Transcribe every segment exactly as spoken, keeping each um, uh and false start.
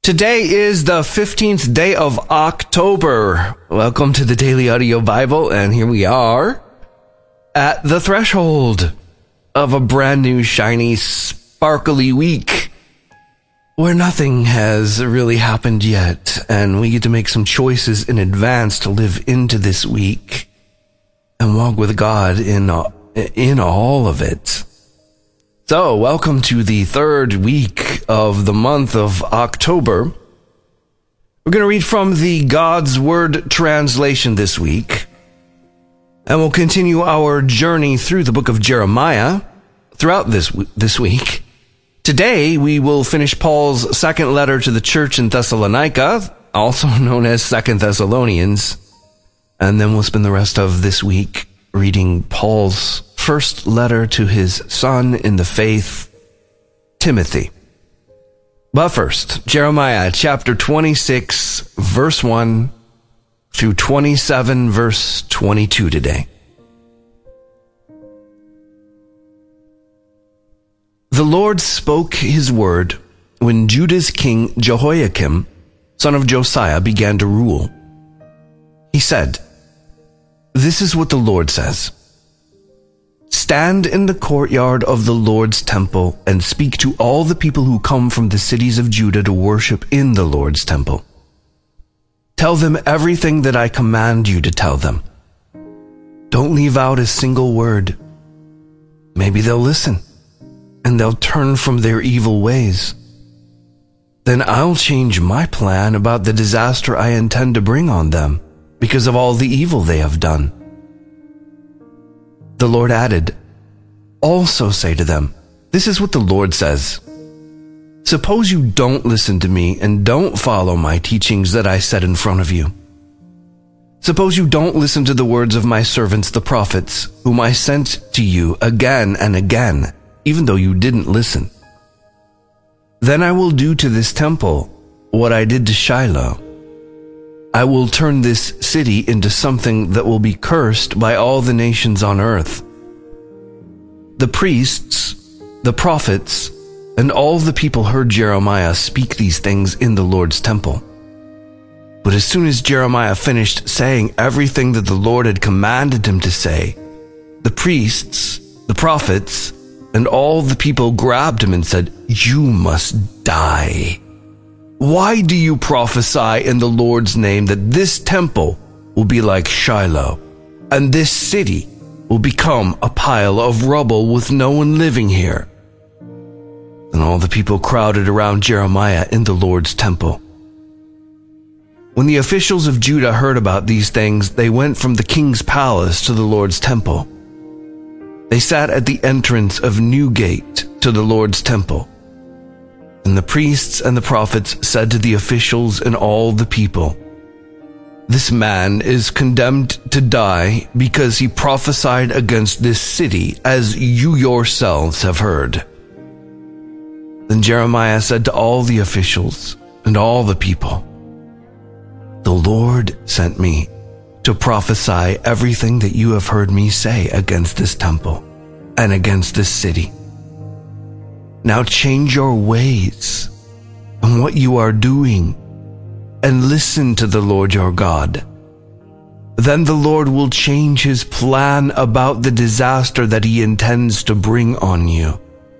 Today is the fifteenth day of October. Welcome to the Daily Audio Bible, and here we are at the threshold of a brand new, shiny, sparkly week where nothing has really happened yet, and we get to make some choices in advance to live into this week and walk with God in, in all of it. So, welcome to the third week of the month of October. We're going to read from the God's Word translation this week, and we'll continue our journey through the book of Jeremiah throughout this this week. Today, we will finish Paul's second letter to the church in Thessalonica, also known as Second Thessalonians, and then we'll spend the rest of this week reading Paul's first letter to his son in the faith, Timothy. But first, Jeremiah chapter twenty-six, verse one through twenty-seven, verse twenty-two today. The Lord spoke his word when Judah's king Jehoiakim, son of Josiah, began to rule. He said, "This is what the Lord says. Stand in the courtyard of the Lord's temple and speak to all the people who come from the cities of Judah to worship in the Lord's temple. Tell them everything that I command you to tell them. Don't leave out a single word. Maybe they'll listen, and they'll turn from their evil ways. Then I'll change my plan about the disaster I intend to bring on them because of all the evil they have done." The Lord added, "Also say to them, this is what the Lord says. Suppose you don't listen to me and don't follow my teachings that I set in front of you. Suppose you don't listen to the words of my servants the prophets, whom I sent to you again and again, even though you didn't listen. Then I will do to this temple what I did to Shiloh. I will turn this city into something that will be cursed by all the nations on earth." The priests, the prophets, and all the people heard Jeremiah speak these things in the Lord's temple. But as soon as Jeremiah finished saying everything that the Lord had commanded him to say, the priests, the prophets, and all the people grabbed him and said, "You must die. Why do you prophesy in the Lord's name that this temple will be like Shiloh, and this city will become a pile of rubble with no one living here?" And all the people crowded around Jeremiah in the Lord's temple. When the officials of Judah heard about these things, they went from the king's palace to the Lord's temple. They sat at the entrance of New Gate to the Lord's temple. And the priests and the prophets said to the officials and all the people, "This man is condemned to die because he prophesied against this city, as you yourselves have heard." Then Jeremiah said to all the officials and all the people, "The Lord sent me to prophesy everything that you have heard me say against this temple and against this city. Now change your ways and what you are doing, and listen to the Lord your God. Then the Lord will change his plan about the disaster that he intends to bring on you.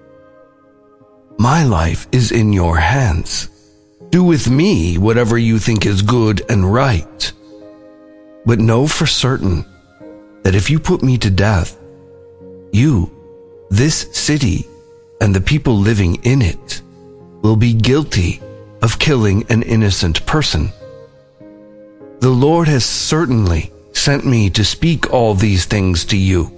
My life is in your hands. Do with me whatever you think is good and right. But know for certain that if you put me to death, you, this city, and the people living in it will be guilty of killing an innocent person. The Lord has certainly sent me to speak all these things to you."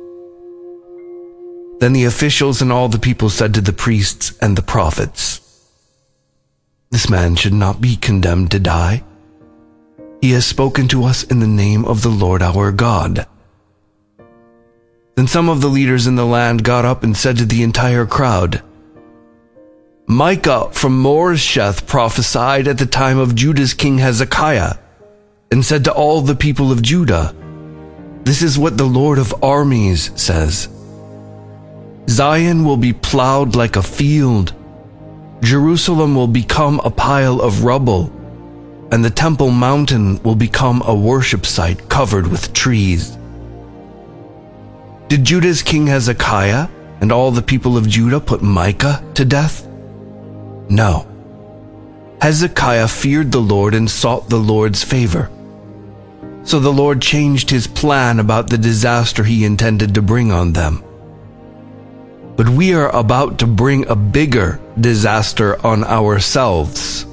Then the officials and all the people said to the priests and the prophets, "This man should not be condemned to die. He has spoken to us in the name of the Lord our God." Then some of the leaders in the land got up and said to the entire crowd, "Micah from Moresheth prophesied at the time of Judah's king Hezekiah, and said to all the people of Judah, 'This is what the Lord of armies says. Zion will be plowed like a field, Jerusalem will become a pile of rubble, and the Temple Mountain will become a worship site covered with trees. Did Judah's king Hezekiah and all the people of Judah put Micah to death? No. Hezekiah feared the Lord and sought the Lord's favor. So the Lord changed his plan about the disaster he intended to bring on them. But we are about to bring a bigger disaster on ourselves.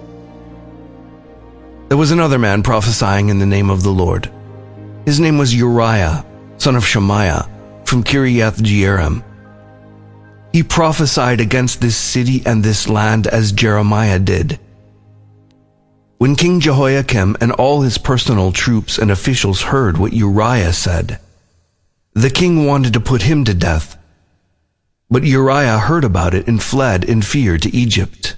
There was another man prophesying in the name of the Lord. His name was Uriah, son of Shemaiah, from Kiriath Jearim. He prophesied against this city and this land as Jeremiah did. When King Jehoiakim and all his personal troops and officials heard what Uriah said, the king wanted to put him to death. But Uriah heard about it and fled in fear to Egypt.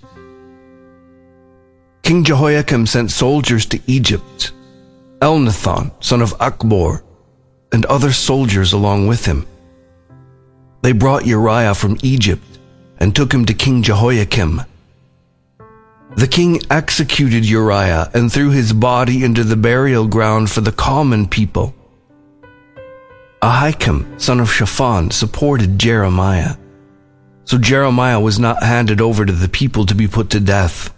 King Jehoiakim sent soldiers to Egypt, Elnathan, son of Achbor, and other soldiers along with him. They brought Uriah from Egypt and took him to King Jehoiakim. The king executed Uriah and threw his body into the burial ground for the common people. Ahikam, son of Shaphan, supported Jeremiah, so Jeremiah was not handed over to the people to be put to death.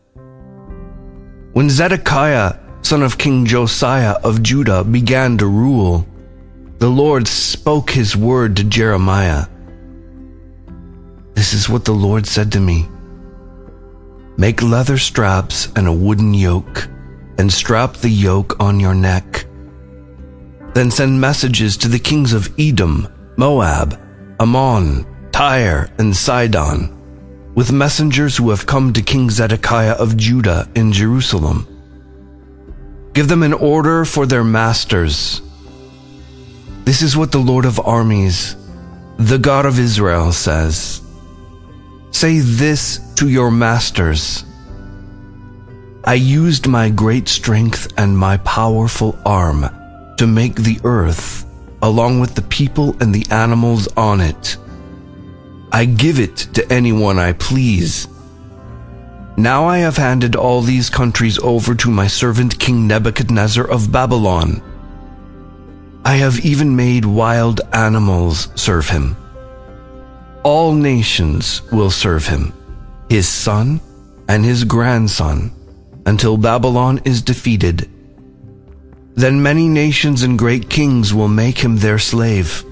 When Zedekiah, son of King Josiah of Judah, began to rule, the Lord spoke his word to Jeremiah. This is what the Lord said to me. Make leather straps and a wooden yoke, and strap the yoke on your neck. Then send messages to the kings of Edom, Moab, Ammon, Tyre, and Sidon, with messengers who have come to King Zedekiah of Judah in Jerusalem. Give them an order for their masters. This is what the Lord of armies, the God of Israel, says. Say this to your masters. I used my great strength and my powerful arm to make the earth, along with the people and the animals on it. I give it to anyone I please. Now I have handed all these countries over to my servant King Nebuchadnezzar of Babylon. I have even made wild animals serve him. All nations will serve him, his son and his grandson, until Babylon is defeated. Then many nations and great kings will make him their slave.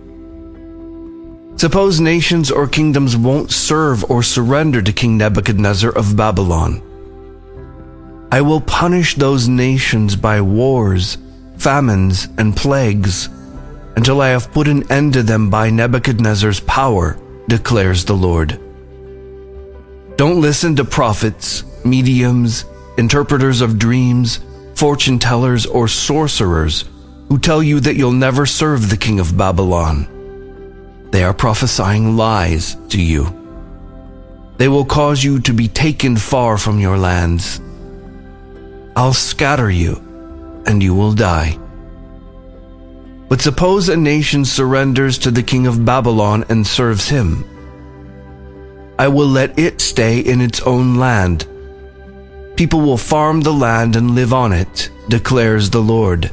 Suppose nations or kingdoms won't serve or surrender to King Nebuchadnezzar of Babylon. I will punish those nations by wars, famines, and plagues, until I have put an end to them by Nebuchadnezzar's power, declares the Lord. Don't listen to prophets, mediums, interpreters of dreams, fortune tellers, or sorcerers who tell you that you'll never serve the king of Babylon. They are prophesying lies to you. They will cause you to be taken far from your lands. I'll scatter you, and you will die. But suppose a nation surrenders to the king of Babylon and serves him. I will let it stay in its own land. People will farm the land and live on it, declares the Lord.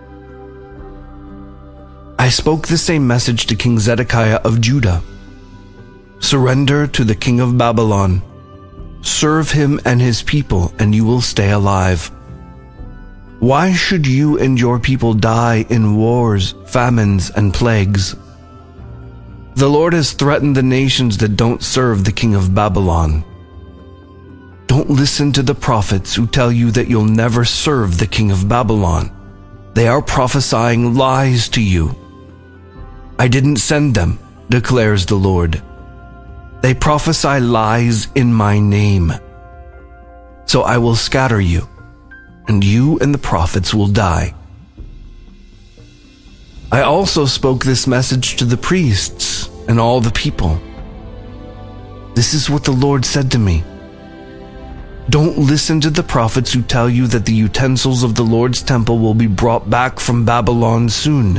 I spoke the same message to King Zedekiah of Judah. Surrender to the king of Babylon. Serve him and his people, and you will stay alive. Why should you and your people die in wars, famines, and plagues? The Lord has threatened the nations that don't serve the king of Babylon. Don't listen to the prophets who tell you that you'll never serve the king of Babylon. They are prophesying lies to you. I didn't send them, declares the Lord. They prophesy lies in my name. So I will scatter you, and you and the prophets will die. I also spoke this message to the priests and all the people. This is what the Lord said to me. Don't listen to the prophets who tell you that the utensils of the Lord's temple will be brought back from Babylon soon.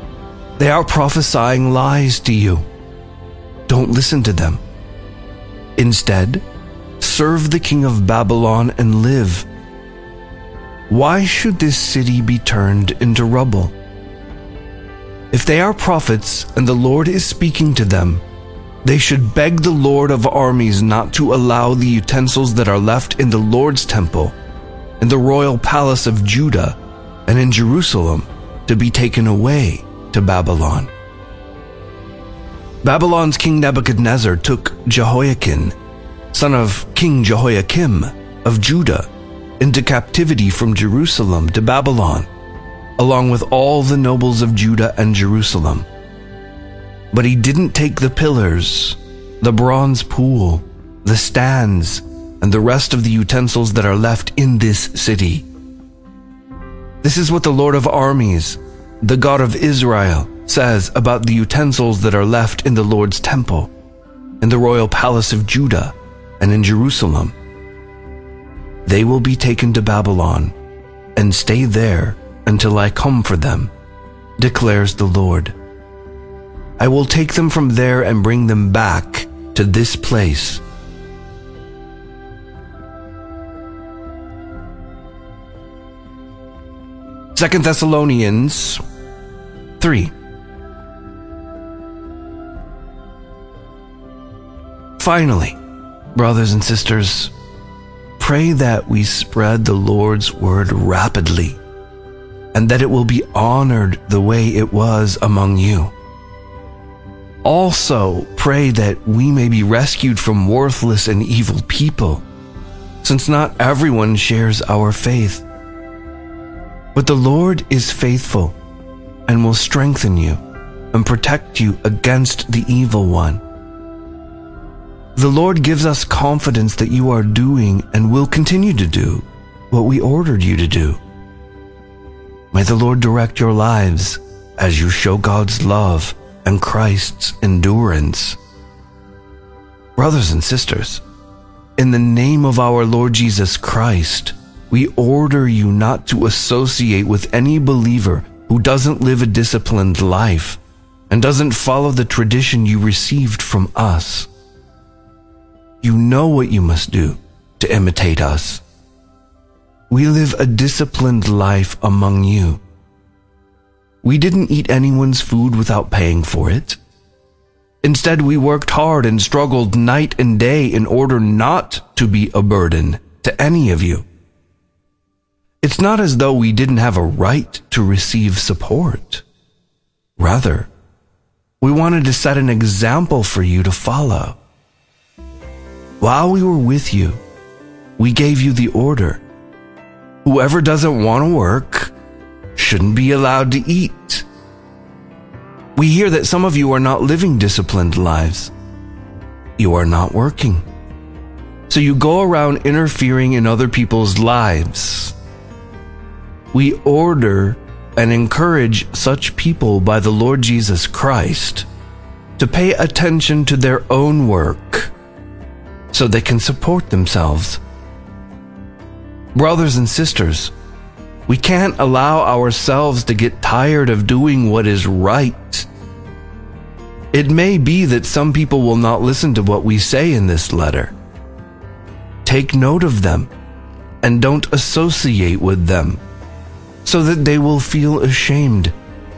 They are prophesying lies to you. Don't listen to them. Instead, serve the king of Babylon and live. Why should this city be turned into rubble? If they are prophets and the Lord is speaking to them, they should beg the Lord of armies not to allow the utensils that are left in the Lord's temple, in the royal palace of Judah, and in Jerusalem to be taken away to Babylon. Babylon's king Nebuchadnezzar took Jehoiakim, son of King Jehoiakim of Judah, into captivity from Jerusalem to Babylon, along with all the nobles of Judah and Jerusalem. But he didn't take the pillars, the bronze pool, the stands, and the rest of the utensils that are left in this city. This is what the Lord of armies, the God of Israel, says about the utensils that are left in the Lord's temple, in the royal palace of Judah, and in Jerusalem. They will be taken to Babylon and stay there until I come for them, declares the Lord. I will take them from there and bring them back to this place. Second Thessalonians three. Finally, brothers and sisters, pray that we spread the Lord's word rapidly, and that it will be honored the way it was among you. Also, pray that we may be rescued from worthless and evil people, since not everyone shares our faith. But the Lord is faithful and will strengthen you and protect you against the evil one. The Lord gives us confidence that you are doing and will continue to do what we ordered you to do. May the Lord direct your lives as you show God's love and Christ's endurance. Brothers and sisters, in the name of our Lord Jesus Christ, we order you not to associate with any believer who doesn't live a disciplined life and doesn't follow the tradition you received from us. You know what you must do to imitate us. We live a disciplined life among you. We didn't eat anyone's food without paying for it. Instead, we worked hard and struggled night and day in order not to be a burden to any of you. It's not as though we didn't have a right to receive support. Rather, we wanted to set an example for you to follow. While we were with you, we gave you the order: whoever doesn't want to work shouldn't be allowed to eat. We hear that some of you are not living disciplined lives. You are not working. So you go around interfering in other people's lives. We order and encourage such people by the Lord Jesus Christ to pay attention to their own work so they can support themselves. Brothers and sisters, we can't allow ourselves to get tired of doing what is right. It may be that some people will not listen to what we say in this letter. Take note of them and don't associate with them, so that they will feel ashamed.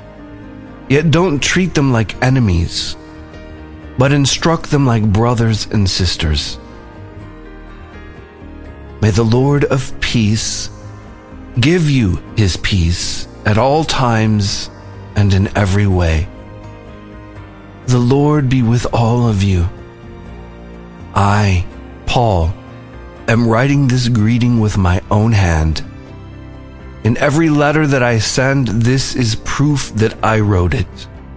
Yet don't treat them like enemies, but instruct them like brothers and sisters. May the Lord of peace give you his peace at all times and in every way. The Lord be with all of you. I, Paul, am writing this greeting with my own hand. In every letter that I send, this is proof that I wrote it.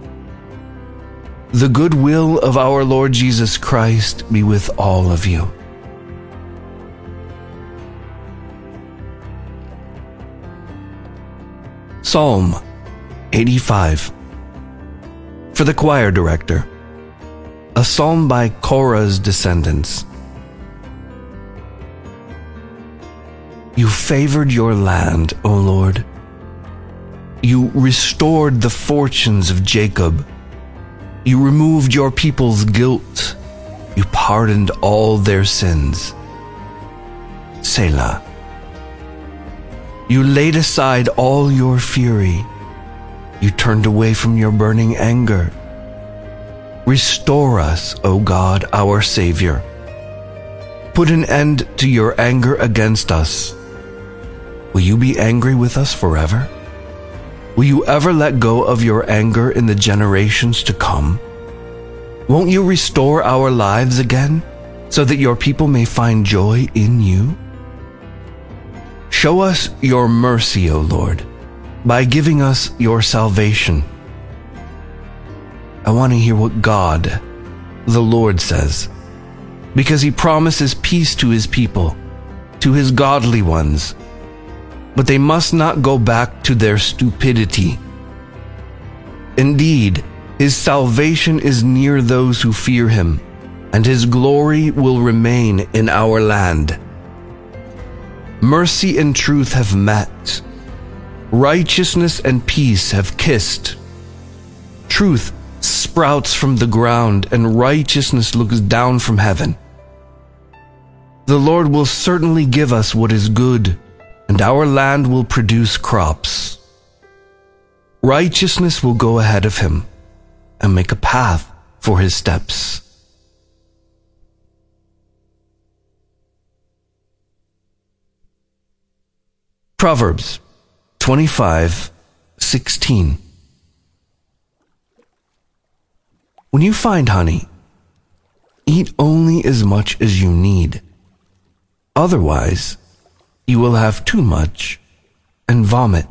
The goodwill of our Lord Jesus Christ be with all of you. Psalm eighty-five. For the choir director, a psalm by Korah's descendants. You favored your land, O Lord. You restored the fortunes of Jacob. You removed your people's guilt You pardoned all their sins. Selah. You laid aside all your fury. You turned away from your burning anger. Restore us, O God, our Savior. Put an end to your anger against us. Will you be angry with us forever? Will you ever let go of your anger in the generations to come? Won't you restore our lives again, so that your people may find joy in you? Show us your mercy, O Lord, by giving us your salvation. I want to hear what God, the Lord, says, because he promises peace to his people, to his godly ones, but they must not go back to their stupidity. Indeed, his salvation is near those who fear him, and his glory will remain in our land. Mercy and truth have met. Righteousness and peace have kissed. Truth sprouts from the ground, and righteousness looks down from heaven. The Lord will certainly give us what is good, and our land will produce crops. Righteousness will go ahead of him and make a path for his steps. Proverbs twenty-five sixteen. When you find honey, eat only as much as you need. Otherwise, you will have too much and vomit.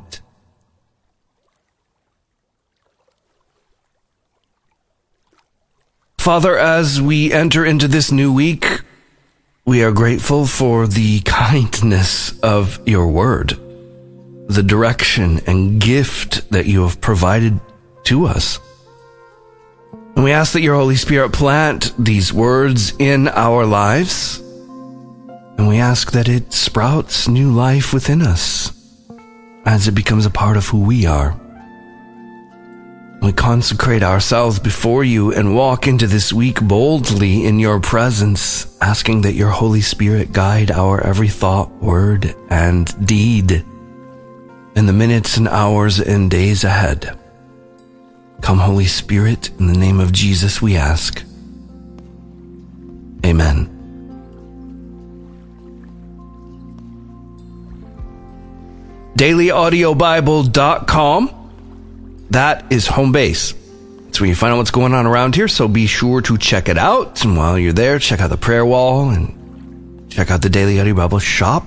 Father, as we enter into this new week, we are grateful for the kindness of your word, the direction and gift that you have provided to us. And we ask that your Holy Spirit plant these words in our lives, and we ask that it sprouts new life within us as it becomes a part of who we are. We consecrate ourselves before you and walk into this week boldly in your presence, asking that your Holy Spirit guide our every thought, word, and deed in the minutes and hours and days ahead. Come, Holy Spirit, in the name of Jesus we ask. Amen. daily audio bible dot com. That is home base. It's where you find out what's going on around here, so be sure to check it out. And while you're there, check out the prayer wall and check out the Daily Audio Bible shop.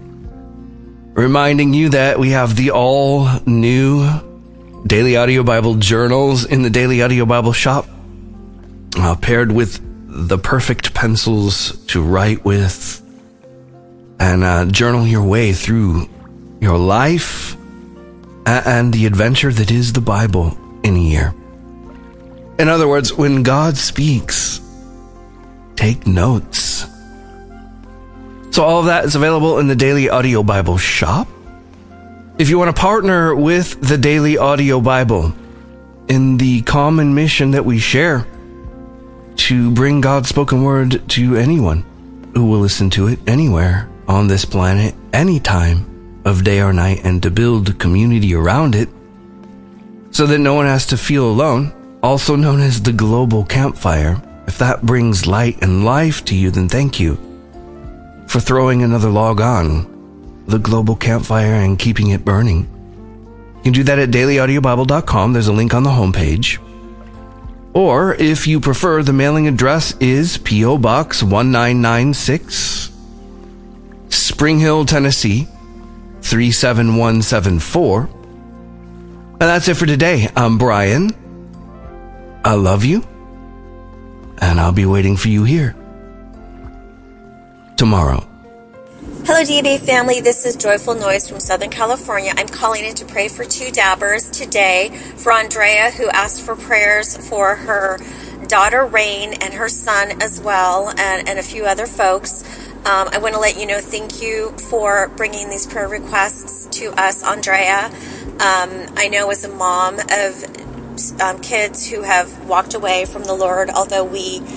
Reminding you that we have the all-new Daily Audio Bible journals in the Daily Audio Bible shop, uh, paired with the perfect pencils to write with and uh, journal your way through your life and the adventure that is the Bible in a year. In other words, when God speaks, take notes. So all of that is available in the Daily Audio Bible shop. If you want to partner with the Daily Audio Bible in the common mission that we share to bring God's spoken word to anyone who will listen to it anywhere on this planet, anytime of day or night, and to build community around it so that no one has to feel alone, also known as the Global Campfire. If that brings light and life to you, then thank you for throwing another log on the Global Campfire and keeping it burning. You can do that at daily audio bible dot com. There's a link on the homepage. Or if you prefer, the mailing address is P O Box one nine nine six, Spring Hill, Tennessee three seven one seven four. And that's it for today. I'm Brian. I love you, and I'll be waiting for you here tomorrow. Hello, D A B family. This is Joyful Noise from Southern California. I'm calling in to pray for two dabbers today. For Andrea, who asked for prayers for her daughter Rain and her son as well, and, and a few other folks. Um, I want to let you know, thank you for bringing these prayer requests to us, Andrea. Um, I know as a mom of um, kids who have walked away from the Lord, although we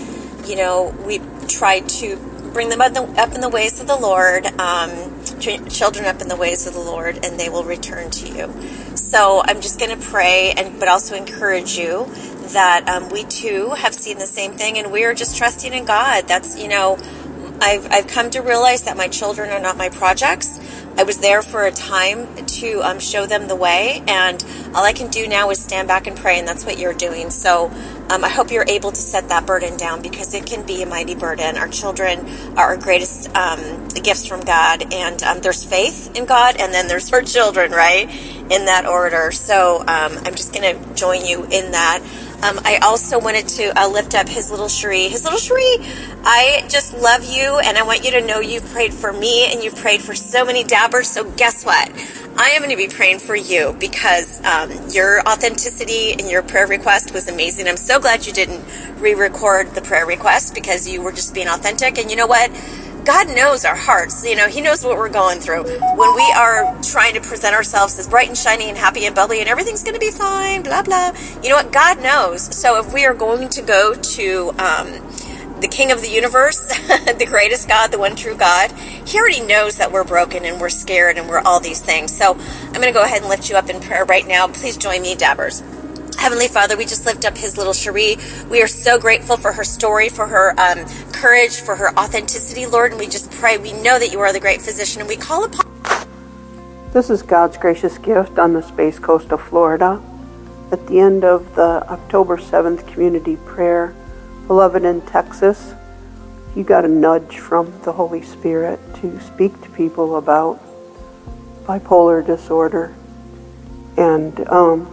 you know, we tried to bring them up, the, up in the ways of the Lord, um, train children up in the ways of the Lord, and they will return to you. So I'm just going to pray, and but also encourage you that um, we too have seen the same thing, and we are just trusting in God. That's, you know, I've, I've come to realize that my children are not my projects. I was there for a time to um, show them the way, and all I can do now is stand back and pray, and that's what you're doing. So um, I hope you're able to set that burden down, because it can be a mighty burden. Our children are our greatest um, gifts from God, and um, there's faith in God, and then there's our children, right, in that order. So um, I'm just going to join you in that. Um, I also wanted to uh, lift up his little Cherie. His little Cherie, I just love you, and I want you to know you've prayed for me, and you've prayed for so many dabbers. So guess what? I am going to be praying for you, because um, your authenticity and your prayer request was amazing. I'm so glad you didn't re-record the prayer request, because you were just being authentic. And you know what? God knows our hearts. You know, He knows what we're going through. When we are trying to present ourselves as bright and shiny and happy and bubbly and everything's going to be fine, blah, blah. You know what? God knows. So if we are going to go to um, the King of the universe, the greatest God, the one true God, He already knows that we're broken and we're scared and we're all these things. So I'm going to go ahead and lift you up in prayer right now. Please join me, dabbers. Heavenly Father, we just lift up his little Cherie. We are so grateful for her story, for her um, courage, for her authenticity, Lord, and we just pray. We know that you are the great physician, and we call upon... This is God's gracious gift on the Space Coast of Florida. At the end of the October seventh community prayer, beloved in Texas, you got a nudge from the Holy Spirit to speak to people about bipolar disorder and um,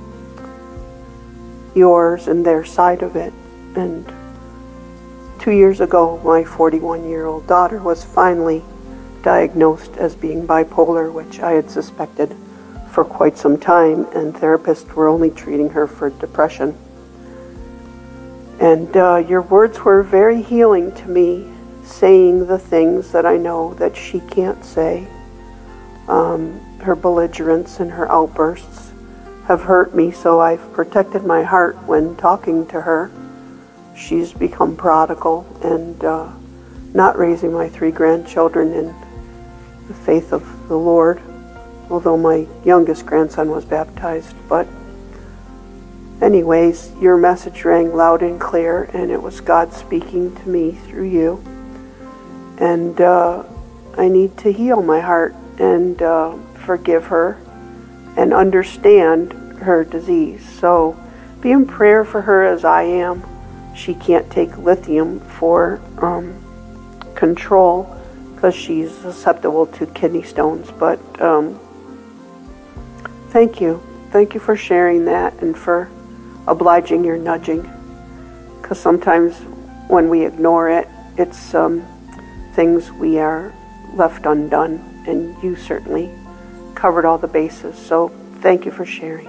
yours and their side of it. And two years ago, my forty-one-year-old daughter was finally diagnosed as being bipolar, which I had suspected for quite some time, and therapists were only treating her for depression. And uh, your words were very healing to me, saying the things that I know that she can't say. Um, her belligerence and her outbursts have hurt me, so I've protected my heart when talking to her. She's become prodigal and uh, not raising my three grandchildren in the faith of the Lord, although my youngest grandson was baptized. But anyways, your message rang loud and clear, and it was God speaking to me through you. And uh, I need to heal my heart and uh, forgive her and understand her disease. So be in prayer for her as I am. She can't take lithium for um, control because she's susceptible to kidney stones. But um, thank you. Thank you for sharing that and for obliging your nudging. Because sometimes when we ignore it, it's um, things we are left undone. And you certainly covered all the bases. So thank you for sharing.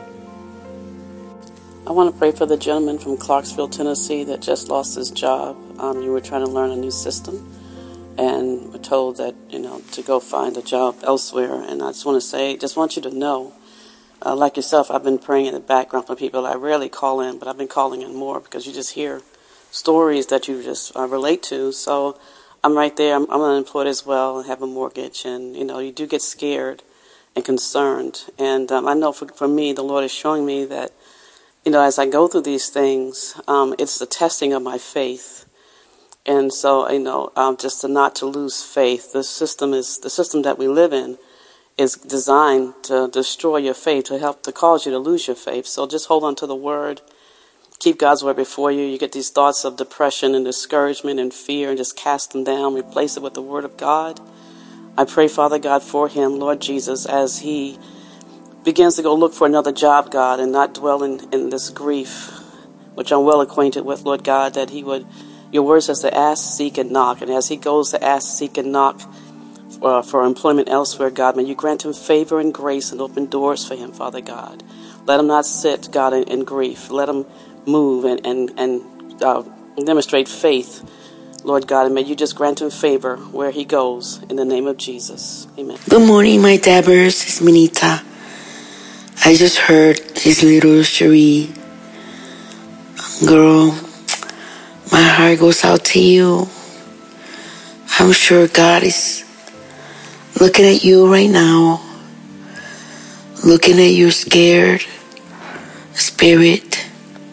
I want to pray for the gentleman from Clarksville, Tennessee that just lost his job. Um, you were trying to learn a new system and were told that, you know, to go find a job elsewhere. And I just want to say, just want you to know, uh, like yourself, I've been praying in the background for people. I rarely call in, but I've been calling in more because you just hear stories that you just uh, relate to. So I'm right there. I'm, I'm unemployed as well and have a mortgage. And, you know, you do get scared and concerned. And um, I know for, for me, the Lord is showing me that, you know, as I go through these things, um, it's the testing of my faith. And so, you know, um, just to not to lose faith. The system is the system that we live in is designed to destroy your faith, to help to cause you to lose your faith. So just hold on to the word. Keep God's word before you. You get these thoughts of depression and discouragement and fear, and just cast them down. Replace it with the word of God. I pray, Father God, for him, Lord Jesus, as he begins to go look for another job, God, and not dwell in, in this grief, which I'm well acquainted with, Lord God, that he would, your word says to ask, seek, and knock. And as he goes to ask, seek, and knock uh, for employment elsewhere, God, may you grant him favor and grace and open doors for him, Father God. Let him not sit, God, in, in grief. Let him move and, and, and uh, demonstrate faith, Lord God, and may you just grant him favor where he goes, in the name of Jesus. Amen. Good morning, my dabbers. It's Minita. I just heard his little Cherie. Girl, My heart goes out to you. I'm sure God is looking at you right now, looking at your scared spirit.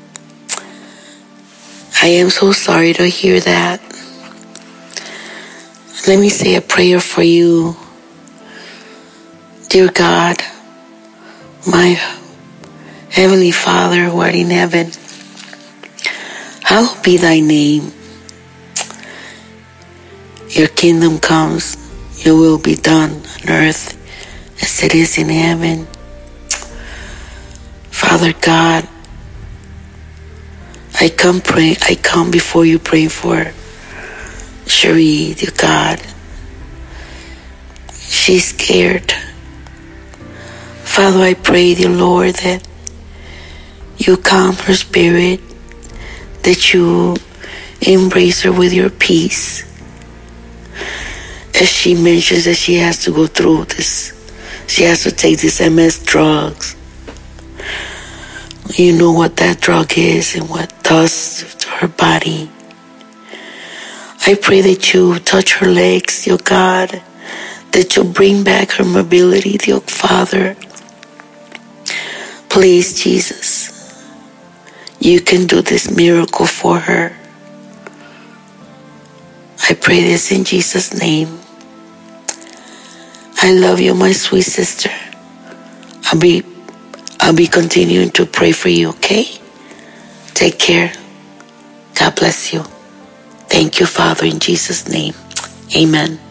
I am so sorry to hear that. Let me say a prayer for you. Dear God, my Heavenly Father who art in heaven, hallowed be thy name. Your kingdom comes, your will be done on earth as it is in heaven. Father God, I come pray, I come before you praying for Cherie, dear God. She's scared. Father, I pray, dear Lord, that you calm her spirit, that you embrace her with your peace. As she mentions that she has to go through this, she has to take this M S drugs. You know what that drug is and what it does to her body. I pray that you touch her legs, dear God, that you bring back her mobility, dear Father. Please, Jesus, you can do this miracle for her. I pray this in Jesus' name. I love you, my sweet sister. I'll be, I'll be continuing to pray for you, okay? Take care. God bless you. Thank you, Father, in Jesus' name. Amen.